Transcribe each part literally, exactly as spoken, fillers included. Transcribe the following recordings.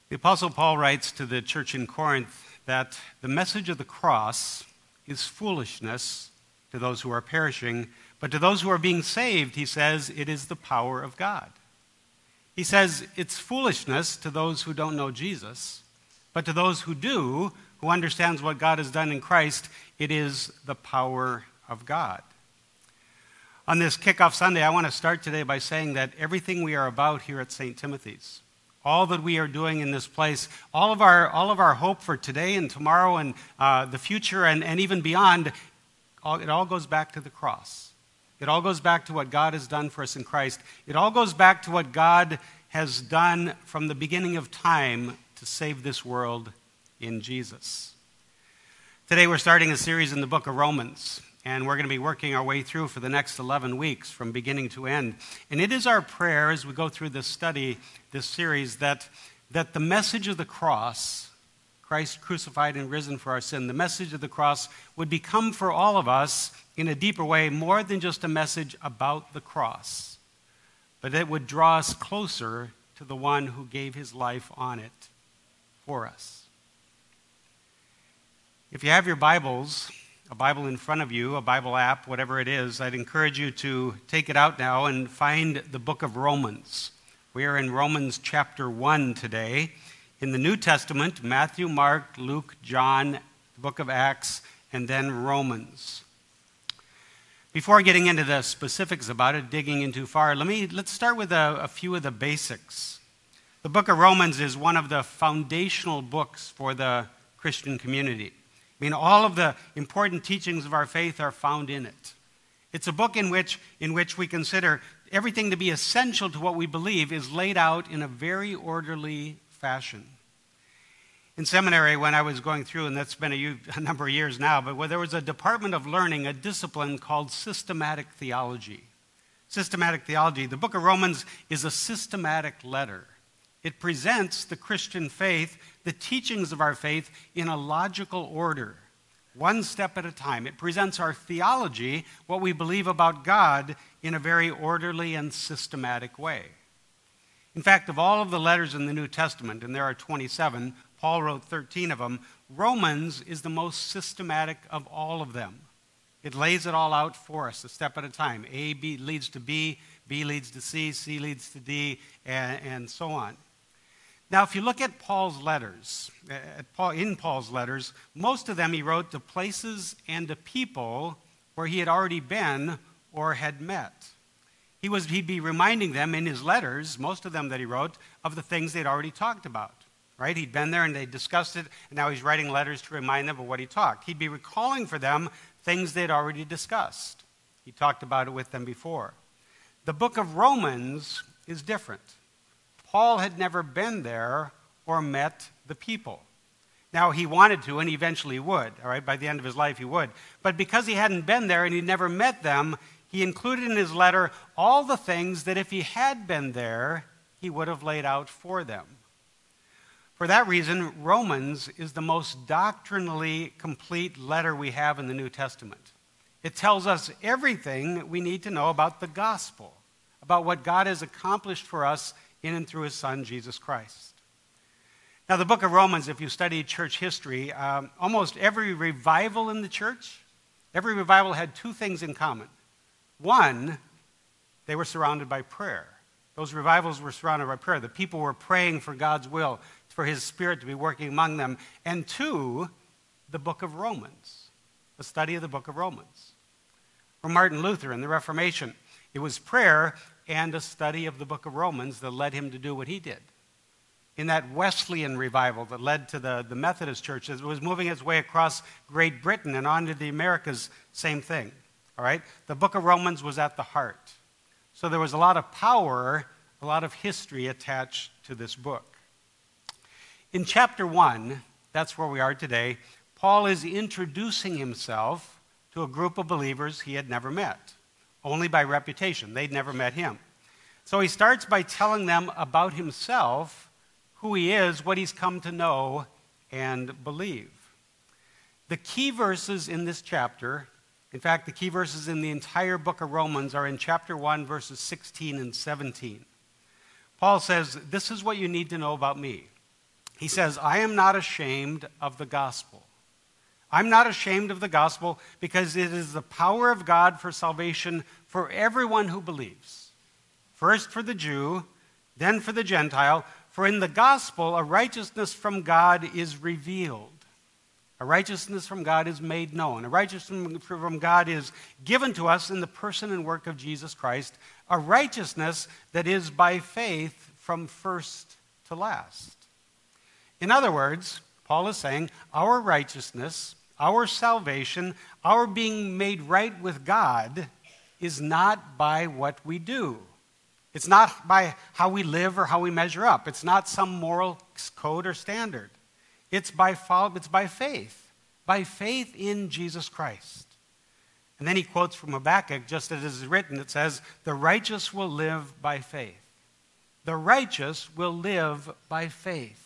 The Apostle Paul writes to the church in Corinth that the message of the cross is foolishness to those who are perishing, but to those who are being saved, he says, it is the power of God. He says it's foolishness to those who don't know Jesus, but to those who do, who understands what God has done in Christ, it is the power of God. On this kickoff Sunday, I want to start today by saying that everything we are about here at Saint Timothy's, all that we are doing in this place, all of our all of our hope for today and tomorrow and uh, the future and, and even beyond, all, it all goes back to the cross. It all goes back to what God has done for us in Christ. It all goes back to what God has done from the beginning of time to save this world in Jesus. Today we're starting a series in the book of Romans, and we're going to be working our way through for the next eleven weeks from beginning to end. And it is our prayer as we go through this study, this series, that, that the message of the cross, Christ crucified and risen for our sin, the message of the cross would become for all of us in a deeper way more than just a message about the cross, but it would draw us closer to the one who gave his life on it for us. If you have your Bibles, a Bible in front of you, a Bible app, whatever it is, I'd encourage you to take it out now and find the book of Romans. We are in Romans chapter one today. In the New Testament, Matthew, Mark, Luke, John, the book of Acts, and then Romans. Before getting into the specifics about it, digging in too far, let me, let's start with a, a few of the basics. The book of Romans is one of the foundational books for the Christian community. I mean, all of the important teachings of our faith are found in it. It's a book in which, in which we consider everything to be essential to what we believe is laid out in a very orderly fashion. In seminary, when I was going through, and that's been a, a number of years now, but where there was a department of learning, a discipline called systematic theology. Systematic theology. The book of Romans is a systematic letter. It presents the Christian faith, the teachings of our faith, in a logical order, one step at a time. It presents our theology, what we believe about God, in a very orderly and systematic way. In fact, of all of the letters in the New Testament, and there are twenty-seven, Paul wrote thirteen of them, Romans is the most systematic of all of them. It lays it all out for us, a step at a time. A B leads to B, B leads to C, C leads to D, and, and so on. Now, if you look at Paul's letters, at Paul, in Paul's letters, most of them he wrote to places and to people where he had already been or had met. He was, he'd be reminding them in his letters, most of them that he wrote, of the things they'd already talked about. Right? He'd been there and they discussed it, and now he's writing letters to remind them of what he talked. He'd be recalling for them things they'd already discussed. He talked about it with them before. The book of Romans is different. Paul had never been there or met the people. Now, he wanted to, and he eventually would. All right? By the end of his life, he would. But because he hadn't been there and he'd never met them, he included in his letter all the things that if he had been there, he would have laid out for them. For that reason, Romans is the most doctrinally complete letter we have in the New Testament. It tells us everything we need to know about the gospel, about what God has accomplished for us in and through his Son, Jesus Christ. Now, the book of Romans, if you study church history, um, almost every revival in the church, every revival had two things in common. One, they were surrounded by prayer. Those revivals were surrounded by prayer. The people were praying for God's will, for his Spirit to be working among them. And two, the book of Romans, the study of the book of Romans. For Martin Luther in the Reformation, it was prayer and a study of the book of Romans that led him to do what he did. In that Wesleyan revival that led to the, the Methodist Church, it was moving its way across Great Britain and on to the Americas, same thing. All right? The book of Romans was at the heart. So there was a lot of power, a lot of history attached to this book. In chapter one, that's where we are today, Paul is introducing himself to a group of believers he had never met, only by reputation. They'd never met him. So he starts by telling them about himself, who he is, what he's come to know and believe. The key verses in this chapter, in fact, the key verses in the entire book of Romans are in chapter one, verses sixteen and seventeen. Paul says, this is what you need to know about me. He says, I am not ashamed of the gospel. I'm not ashamed of the gospel because it is the power of God for salvation for everyone who believes. First for the Jew, then for the Gentile. For in the gospel, a righteousness from God is revealed. A righteousness from God is made known. A righteousness from God is given to us in the person and work of Jesus Christ. A righteousness that is by faith from first to last. In other words, Paul is saying our righteousness, our salvation, our being made right with God is not by what we do. It's not by how we live or how we measure up. It's not some moral code or standard. It's by, follow, it's by faith, by faith in Jesus Christ. And then he quotes from Habakkuk, just as it is written, it says, the righteous will live by faith. The righteous will live by faith.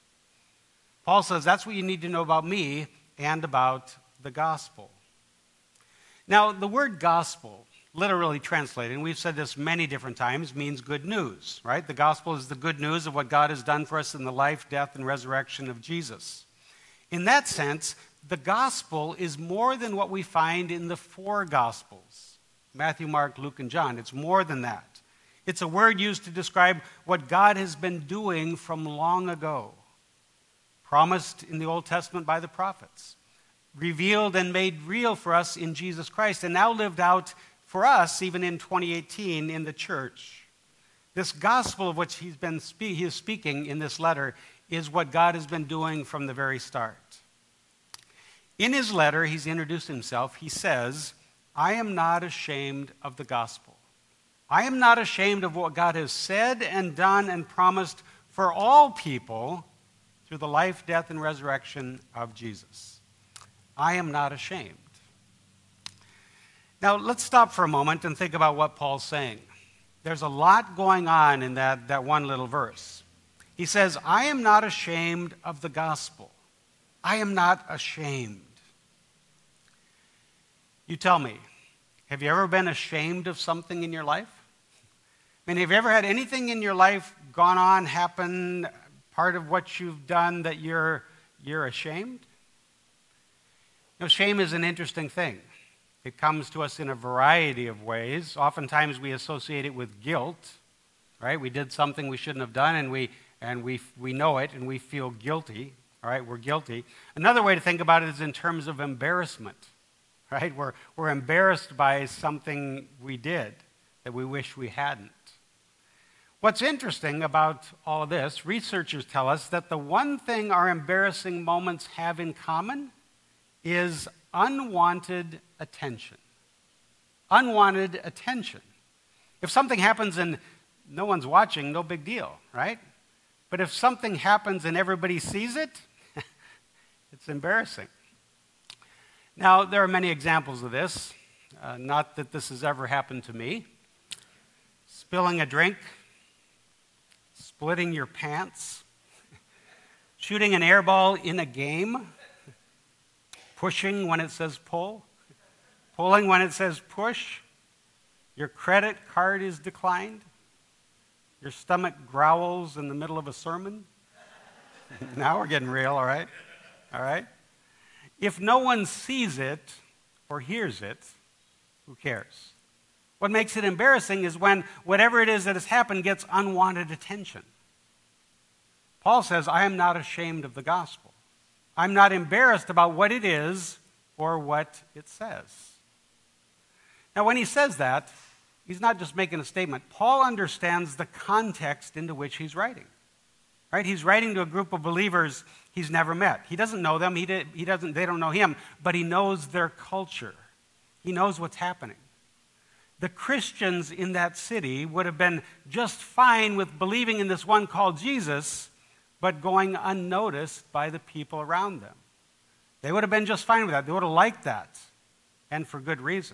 Paul says that's what you need to know about me and about the gospel. Now, the word gospel, literally translated, and we've said this many different times, means good news, right? The gospel is the good news of what God has done for us in the life, death, and resurrection of Jesus. In that sense, the gospel is more than what we find in the four gospels, Matthew, Mark, Luke, and John. It's more than that. It's a word used to describe what God has been doing from long ago, promised in the Old Testament by the prophets, revealed and made real for us in Jesus Christ, and now lived out for us, even in twenty eighteen, in the church. This gospel of which he's been spe- he is speaking in this letter is what God has been doing from the very start. In his letter, he's introduced himself. He says, I am not ashamed of the gospel. I am not ashamed of what God has said and done and promised for all people through the life, death, and resurrection of Jesus. I am not ashamed. Now, let's stop for a moment and think about what Paul's saying. There's a lot going on in that, that one little verse. He says, I am not ashamed of the gospel. I am not ashamed. You tell me, have you ever been ashamed of something in your life? I mean, have you ever had anything in your life gone on, happen, part of what you've done that you're, you're ashamed? You know, shame is an interesting thing. It comes to us in a variety of ways. Oftentimes we associate it with guilt, right? We did something we shouldn't have done, and we and we we know it, and we feel guilty. All right, we're guilty. Another way to think about it is in terms of embarrassment, right? We're we're embarrassed by something we did that we wish we hadn't. What's interesting about all of this, researchers tell us that the one thing our embarrassing moments have in common is unwanted attention. Unwanted attention. If something happens and no one's watching, no big deal, right? But if something happens and everybody sees it, it's embarrassing. Now, there are many examples of this. Uh, not that this has ever happened to me. Spilling a drink, splitting your pants, shooting an air ball in a game, pushing when it says pull, pulling when it says push, your credit card is declined, your stomach growls in the middle of a sermon. Now we're getting real, all right? All right? If no one sees it or hears it, who cares? What makes it embarrassing is when whatever it is that has happened gets unwanted attention. Paul says, I am not ashamed of the gospel. I'm not embarrassed about what it is or what it says. Now, when he says that, he's not just making a statement. Paul understands the context into which he's writing. Right? He's writing to a group of believers he's never met. He doesn't know them. He, did, he doesn't. They don't know him. But he knows their culture. He knows what's happening. The Christians in that city would have been just fine with believing in this one called Jesus, but going unnoticed by the people around them. They would have been just fine with that. They would have liked that, and for good reason.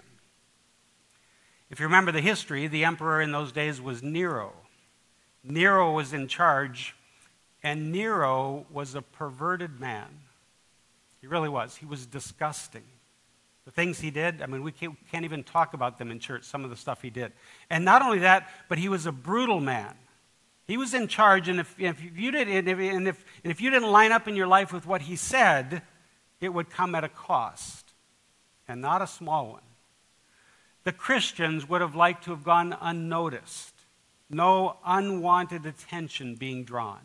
If you remember the history, the emperor in those days was Nero. Nero was in charge, and Nero was a perverted man. He really was. He was disgusting. The things he did, I mean, we can't, can't even talk about them in church, some of the stuff he did. And not only that, but he was a brutal man. He was in charge, and if, if you did, and if, and, if, and if you didn't line up in your life with what he said, it would come at a cost, and not a small one. The Christians would have liked to have gone unnoticed, no unwanted attention being drawn.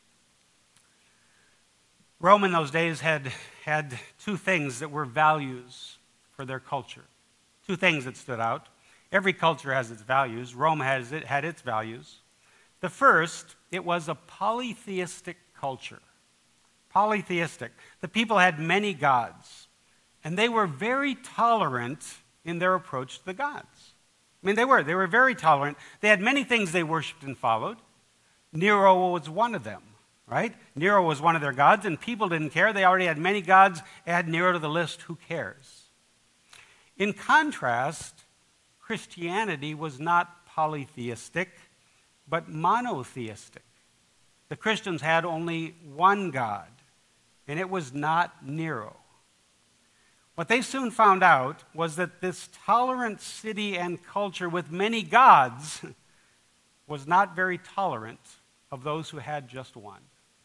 Rome in those days had, had two things that were values for their culture. Two things that stood out. Every culture has its values. Rome has it, had its values. The first, it was a polytheistic culture. Polytheistic. The people had many gods, and they were very tolerant in their approach to the gods. I mean, they were. They were very tolerant. They had many things they worshipped and followed. Nero was one of them, right? Nero was one of their gods, and people didn't care. They already had many gods. Add Nero to the list, who cares? In contrast, Christianity was not polytheistic, but monotheistic. The Christians had only one God, and it was not Nero. What they soon found out was that this tolerant city and culture with many gods was not very tolerant of those who had just one.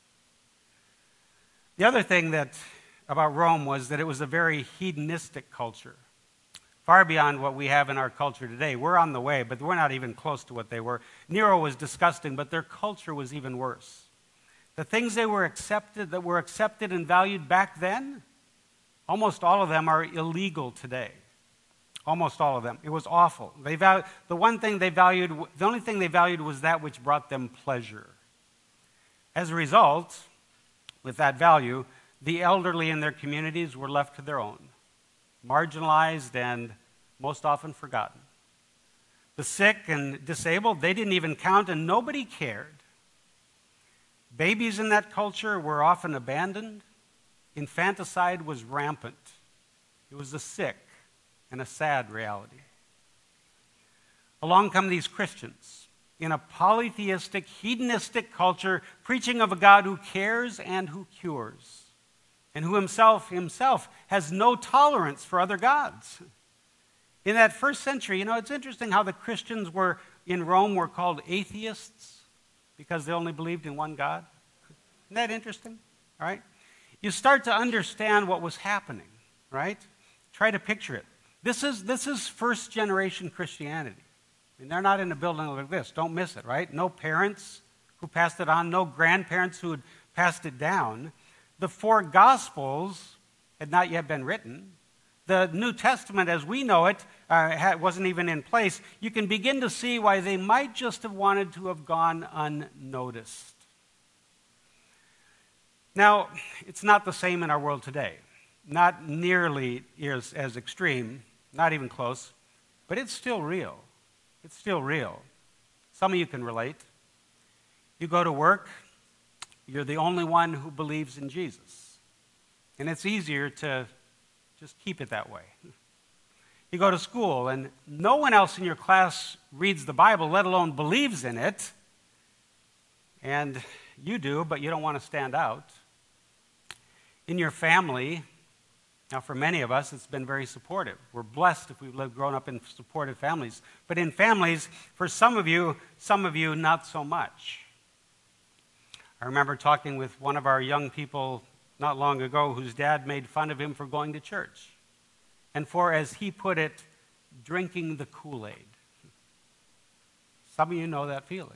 The other thing that about Rome was that it was a very hedonistic culture. Far beyond what we have in our culture today. We're on the way, but we're not even close to what they were. Nero was disgusting, but their culture was even worse. The things they were accepted, that were accepted and valued back then, almost all of them are illegal today. Almost all of them. It was awful. They val- the one thing they valued, the only thing they valued was that which brought them pleasure. As a result, with that value, the elderly in their communities were left to their own, marginalized and most often forgotten. The sick and disabled, they didn't even count, and nobody cared. Babies in that culture were often abandoned. Infanticide was rampant. It was a sick and a sad reality. Along come these Christians in a polytheistic, hedonistic culture, preaching of a God who cares and who cures, and who himself, himself has no tolerance for other gods. In that first century, you know, it's interesting how the Christians were in Rome were called atheists because they only believed in one God. Isn't that interesting? All right? You start to understand what was happening, right? Try to picture it. This is, this is first generation Christianity. I mean, they're not in a building like this. Don't miss it, right? No parents who passed it on, no grandparents who had passed it down. The four Gospels had not yet been written. The New Testament, as we know it, uh, wasn't even in place. You can begin to see why they might just have wanted to have gone unnoticed. Now, it's not the same in our world today. Not nearly as, as extreme, not even close, but it's still real. It's still real. Some of you can relate. You go to work, you're the only one who believes in Jesus. And it's easier to just keep it that way. You go to school, and no one else in your class reads the Bible, let alone believes in it. And you do, but you don't want to stand out. In your family, now for many of us, it's been very supportive. We're blessed if we've lived, grown up in supportive families. But in families, for some of you, some of you, not so much. I remember talking with one of our young people not long ago whose dad made fun of him for going to church and for, as he put it, drinking the Kool-Aid. Some of you know that feeling.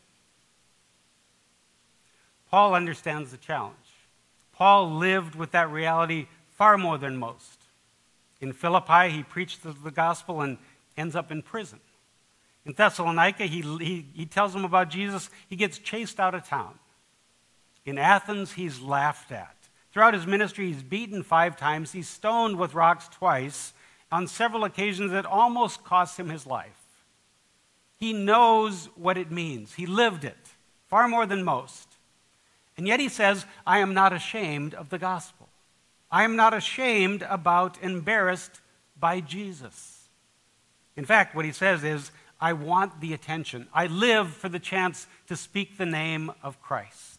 Paul understands the challenge. Paul lived with that reality far more than most. In Philippi, he preached the gospel and ends up in prison. In Thessalonica, he, he, he tells them about Jesus. He gets chased out of town. In Athens, he's laughed at. Throughout his ministry, he's beaten five times. He's stoned with rocks twice. On several occasions, it almost cost him his life. He knows what it means. He lived it far more than most. And yet he says, I am not ashamed of the gospel. I am not ashamed about, embarrassed by Jesus. In fact, what he says is, I want the attention. I live for the chance to speak the name of Christ.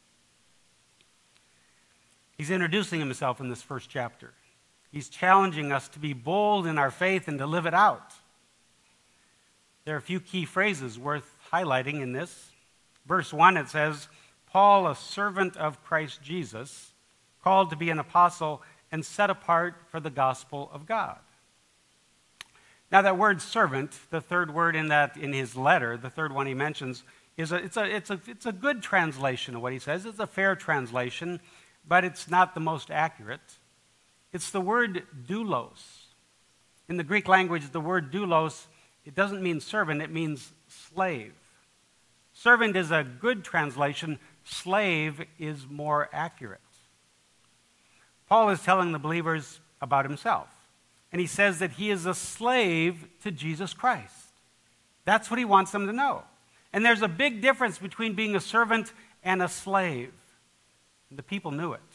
He's introducing himself in this first chapter. He's challenging us to be bold in our faith and to live it out. There are a few key phrases worth highlighting in this. Verse one, it says, Paul, a servant of Christ Jesus, called to be an apostle and set apart for the gospel of God. Now that word servant, the third word in that in his letter, the third one he mentions, is a, it's, a, it's, a, it's a good translation of what he says. It's a fair translation, but it's not the most accurate. It's the word doulos. In the Greek language, the word doulos, it doesn't mean servant, it means slave. Servant is a good translation. Slave is more accurate. Paul is telling the believers about himself. And he says that he is a slave to Jesus Christ. That's what he wants them to know. And there's a big difference between being a servant and a slave. And the people knew it.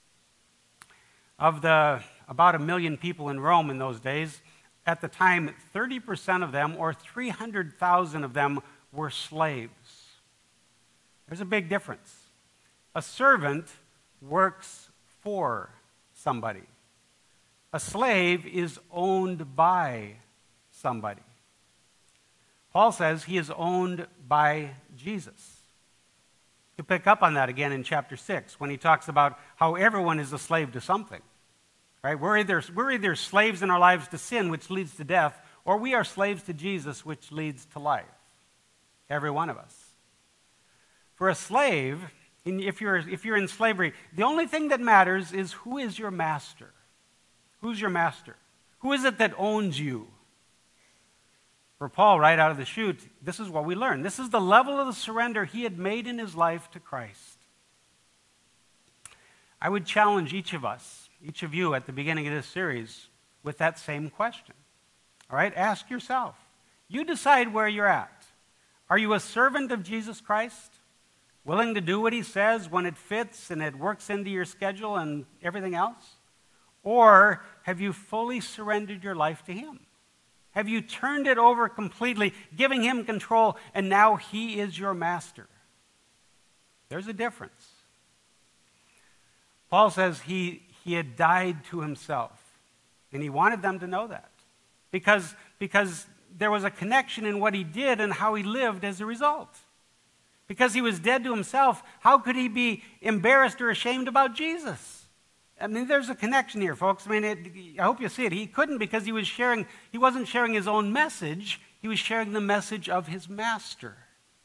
Of the about a million people in Rome in those days, at the time, thirty percent of them, or three hundred thousand of them, were slaves. There's a big difference. A servant works for somebody. A slave is owned by somebody. Paul says he is owned by Jesus. You pick up on that again in chapter six when he talks about how everyone is a slave to something. Right? We're either, we're either slaves in our lives to sin, which leads to death, or we are slaves to Jesus, which leads to life. Every one of us. For a slave, if you're, if you're in slavery, the only thing that matters is who is your master. Who's your master? Who is it that owns you? For Paul, right out of the chute, this is what we learn. This is the level of the surrender he had made in his life to Christ. I would challenge each of us, each of you at the beginning of this series, with that same question. All right? Ask yourself. You decide where you're at. Are you a servant of Jesus Christ? Willing to do what he says when it fits and it works into your schedule and everything else? Or have you fully surrendered your life to him? Have you turned it over completely, giving him control, and now he is your master? There's a difference. Paul says he, he had died to himself, and he wanted them to know that because, because there was a connection in what he did and how he lived as a result. Because he was dead to himself, how could he be embarrassed or ashamed about Jesus? I mean, there's a connection here, folks. I mean, it, I hope you see it. He couldn't because he was sharing, he wasn't sharing his own message. He was sharing the message of his master.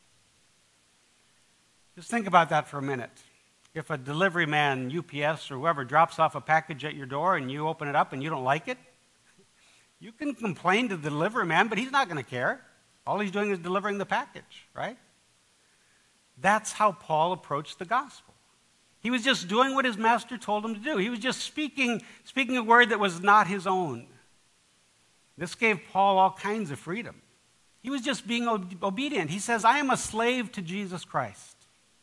Just think about that for a minute. If a delivery man, U P S or whoever, drops off a package at your door and you open it up and you don't like it, you can complain to the delivery man, but he's not going to care. All he's doing is delivering the package, right? That's how Paul approached the gospel. He was just doing what his master told him to do. He was just speaking, speaking a word that was not his own. This gave Paul all kinds of freedom. He was just being obedient. He says, I am a slave to Jesus Christ.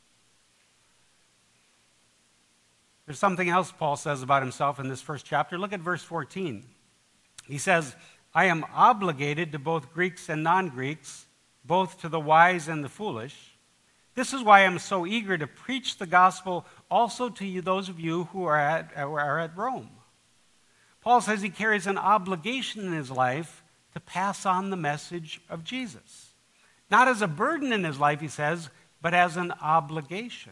There's something else Paul says about himself in this first chapter. Look at verse fourteen. He says, I am obligated to both Greeks and non-Greeks, both to the wise and the foolish. This is why I'm so eager to preach the gospel also to you, those of you who are at, are at Rome. Paul says he carries an obligation in his life to pass on the message of Jesus. Not as a burden in his life, he says, but as an obligation.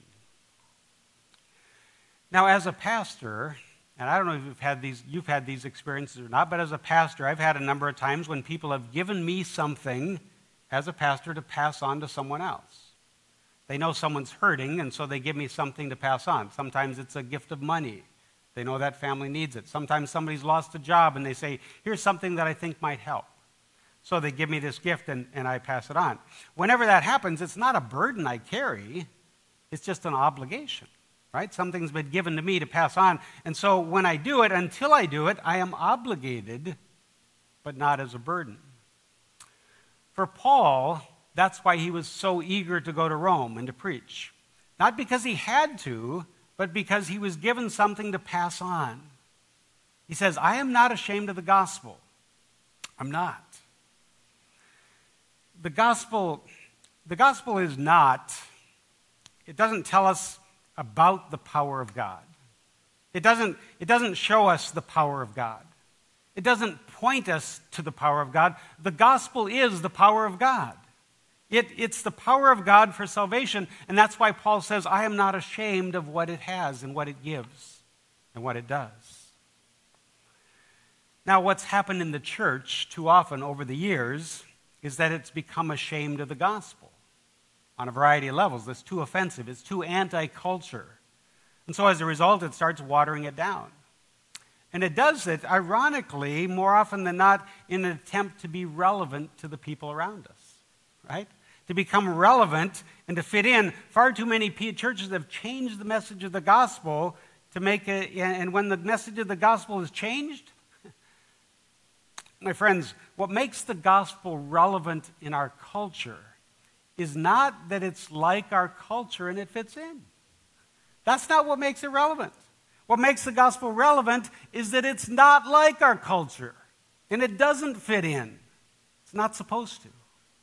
Now, as a pastor, and I don't know if you've had these, you've had these experiences or not, but as a pastor, I've had a number of times when people have given me something as a pastor to pass on to someone else. They know someone's hurting, and so they give me something to pass on. Sometimes it's a gift of money. They know that family needs it. Sometimes somebody's lost a job, and they say, here's something that I think might help. So they give me this gift, and, and I pass it on. Whenever that happens, it's not a burden I carry. It's just an obligation, right? Something's been given to me to pass on. And so when I do it, until I do it, I am obligated, but not as a burden. For Paul, that's why he was so eager to go to Rome and to preach. Not because he had to, but because he was given something to pass on. He says, I am not ashamed of the gospel. I'm not. The gospel, the gospel is not, it doesn't tell us about the power of God. It doesn't, it doesn't show us the power of God. It doesn't point us to the power of God. The gospel is the power of God. It, it's the power of God for salvation, and that's why Paul says, I am not ashamed of what it has and what it gives and what it does. Now, what's happened in the church too often over the years is that it's become ashamed of the gospel on a variety of levels. It's too offensive. It's too anti-culture. And so as a result, it starts watering it down. And it does it, ironically, more often than not, in an attempt to be relevant to the people around us, right? To become relevant and to fit in. Far too many churches have changed the message of the gospel to make it, and when the message of the gospel is changed, my friends, what makes the gospel relevant in our culture is not that it's like our culture and it fits in. That's not what makes it relevant. What makes the gospel relevant is that it's not like our culture and it doesn't fit in. It's not supposed to.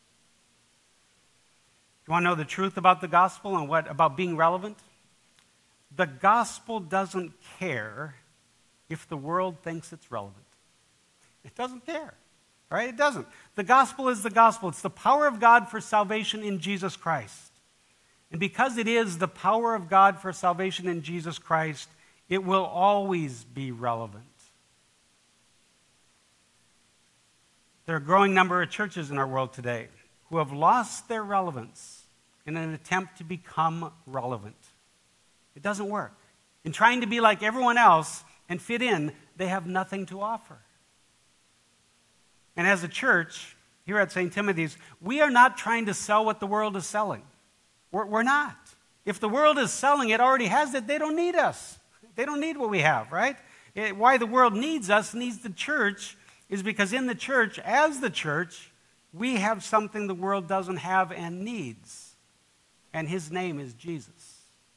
You want to know the truth about the gospel and what about being relevant? The gospel doesn't care if the world thinks it's relevant. It doesn't care, right? It doesn't. The gospel is the gospel. It's the power of God for salvation in Jesus Christ. And because it is the power of God for salvation in Jesus Christ, it will always be relevant. There are a growing number of churches in our world today who have lost their relevance in an attempt to become relevant. It doesn't work. In trying to be like everyone else and fit in, they have nothing to offer. And as a church, here at Saint Timothy's, we are not trying to sell what the world is selling. We're, we're not. If the world is selling it, already has it, they don't need us. They don't need what we have, right? It, why the world needs us, needs the church, is because in the church, as the church, we have something the world doesn't have and needs. And his name is Jesus.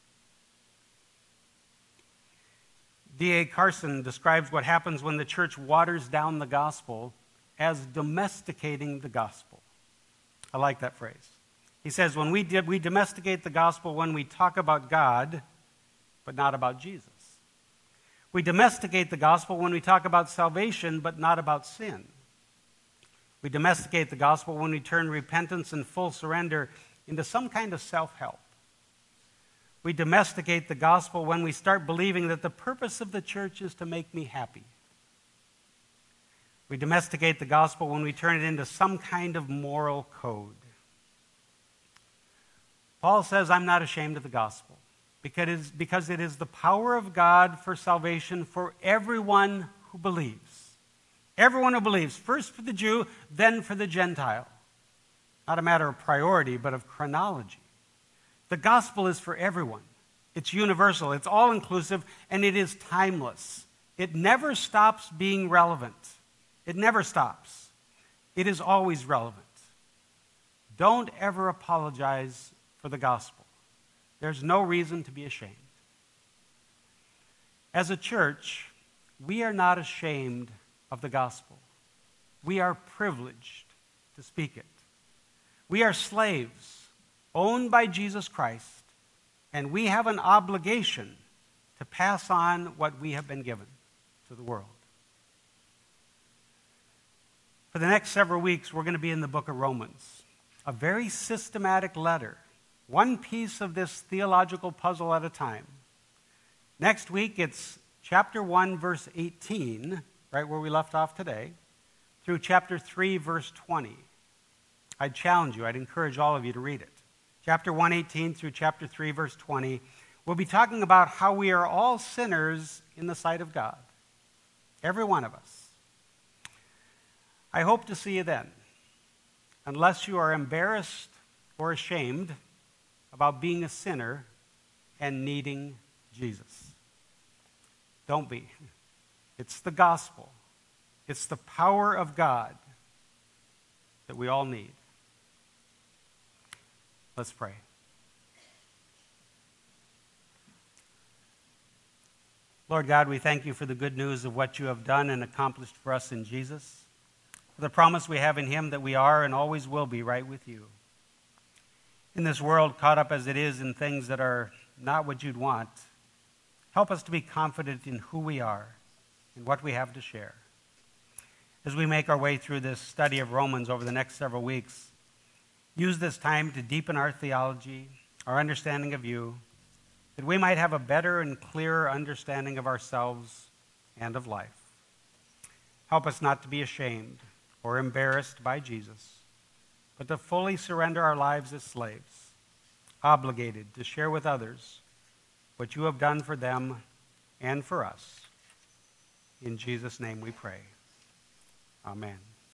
D A Carson describes what happens when the church waters down the gospel as domesticating the gospel. I like that phrase. He says, when we, did, we domesticate the gospel when we talk about God, but not about Jesus. We domesticate the gospel when we talk about salvation, but not about sin. We domesticate the gospel when we turn repentance and full surrender into some kind of self-help. We domesticate the gospel when we start believing that the purpose of the church is to make me happy. We domesticate the gospel when we turn it into some kind of moral code. Paul says, I'm not ashamed of the gospel because it is, because it is the power of God for salvation for everyone who believes. Everyone who believes, first for the Jew, then for the Gentile. Not a matter of priority, but of chronology. The gospel is for everyone. It's universal, it's all-inclusive, and it is timeless. It never stops being relevant. It never stops. It is always relevant. Don't ever apologize for the gospel. There's no reason to be ashamed. As a church, we are not ashamed of the gospel. We are privileged to speak it. We are slaves owned by Jesus Christ, and we have an obligation to pass on what we have been given to the world. For the next several weeks, we're going to be in the book of Romans, a very systematic letter, one piece of this theological puzzle at a time. Next week, it's chapter one, verse eighteen, right where we left off today, through chapter three, verse twenty. I'd challenge you, I'd encourage all of you to read it. Chapter one, eighteen through chapter three, verse twenty. We'll be talking about how we are all sinners in the sight of God. Every one of us. I hope to see you then, unless you are embarrassed or ashamed about being a sinner and needing Jesus. Don't be. It's the gospel. It's the power of God that we all need. Let's pray. Lord God, we thank you for the good news of what you have done and accomplished for us in Jesus, for the promise we have in him that we are and always will be right with you. In this world, caught up as it is in things that are not what you'd want, help us to be confident in who we are and what we have to share. As we make our way through this study of Romans over the next several weeks, Use this time to deepen our theology, our understanding of you, that we might have a better and clearer understanding of ourselves and of life. Help us not to be ashamed or embarrassed by Jesus, but to fully surrender our lives as slaves, obligated to share with others what you have done for them and for us. In Jesus' name we pray. Amen.